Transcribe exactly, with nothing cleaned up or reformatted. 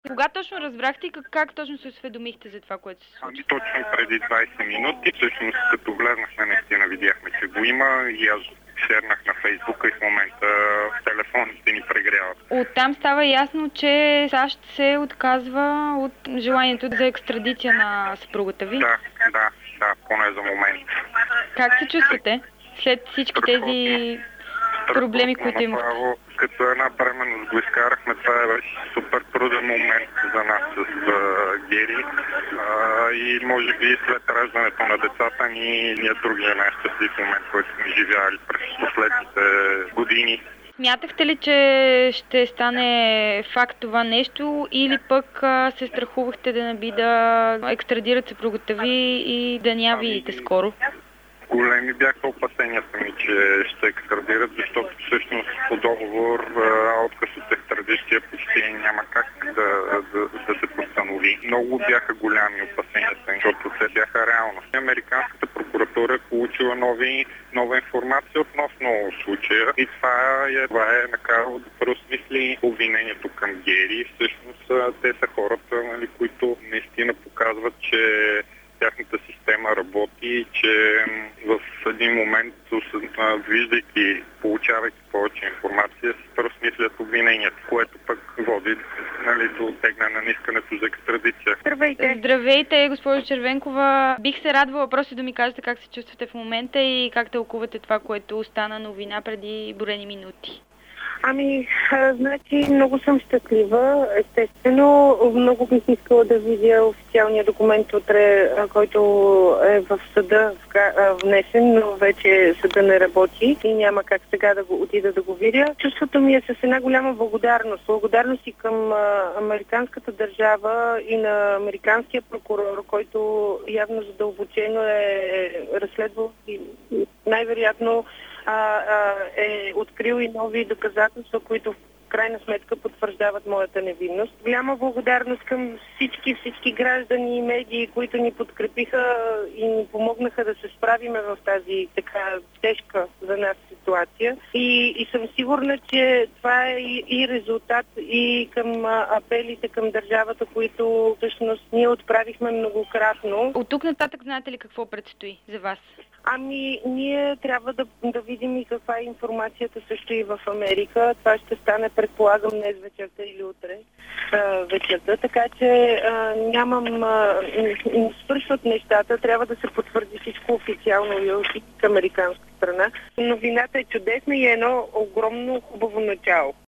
Кога точно разбрахте и как, как точно се осведомихте за това, което се случва? Ами точно преди двайсет минути, всъщност като влезнахме, наистина видяхме, че го има и аз шернах на Фейсбука и в момента телефоните ни прегряват. Оттам става ясно, че САЩ се отказва от желанието за екстрадиция на съпругата ви. Да, да, да, поне за момент. Как се чувствате след всички тези проблеми, които имахте? Като една бременност го изкарахме, това беше супер труден момент за нас с uh, Гери uh, и може би след раждането на децата ни, ние другия най-щастлив момент, който сме живяли през последните години. Смятахте ли, че ще стане факт това нещо или пък а, се страхувахте да наби да екстрадират съпругата ви и да ня видите скоро? Големи бяха опасенията ми, че ще екстрадират, защото всъщност по договор отказ от екстрадиция почти няма как да, да, да се постанови. Много бяха голями опасенията, защото те бяха реалност. Американската прокуратура е получила нови, нова информация относно случая и това е, това е накарало да преосмисли обвинението към Гери. Всъщност те са хората, нали, които наистина показват, че тяхната система работи, че в един момент, виждайки, получавайки повече информация, се преосмислят обвиненията, което пък води, нали, до тегнане на искането за екстрадиция. Здравейте! Здравейте, госпожо Червенкова! Бих се радвала просто да ми кажете как се чувствате в момента и как тълкувате това, което стана новина преди броени минути. Ами, а, значи, много съм щастлива. Естествено, много бих искала да видя официалния документ утре, който е в съда внесен, но вече съда не работи и няма как сега да го отида да го видя. Чувството ми е с една голяма благодарност. Благодарност и към а, американската държава и на американския прокурор, който явно задълбочено е разследвал и най-вероятно А, а, е открил и нови доказателства, които в крайна сметка потвърждават моята невинност. Голяма благодарност към всички, всички граждани и медии, които ни подкрепиха и ни помогнаха да се справиме в тази така тежка за нас ситуация. И, и съм сигурна, че това е и, и резултат и към апелите към държавата, които всъщност ние отправихме многократно. От тук нататък знаете ли какво предстои за вас? Ами, ние трябва да, да видим и каква е информацията също и в Америка. Това ще стане, предполагам, днес вечерта или утре а, вечерта. Така че а, нямам... А, свършват нещата. Трябва да се потвърди всичко официално и от американска страна. Новината е чудесна и е едно огромно хубаво начало.